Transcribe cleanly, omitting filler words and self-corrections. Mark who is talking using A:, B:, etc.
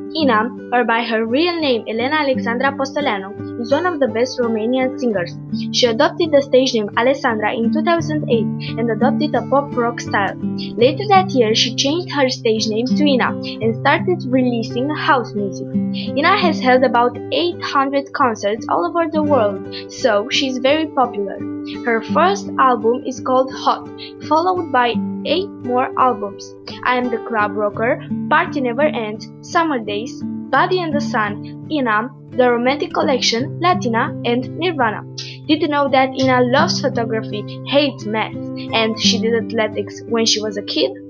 A: Ina, or by her real name Elena Alexandra Postoleanu, is one of the best Romanian singers. She adopted the stage name Alessandra in 2008 and adopted a pop rock style. Later that year, she changed her stage name to Ina and started releasing house music. Ina has held about 800 concerts all over the world, so she's very popular. Her first album is called Hot, followed by 8 more albums: I Am the Club Rocker, Party Never Ends, Summer Days, Body and the Sun, Ina, The Romantic Collection, Latina, and Nirvana. Did you know that Ina loves photography, hates math, and she did athletics when she was a kid?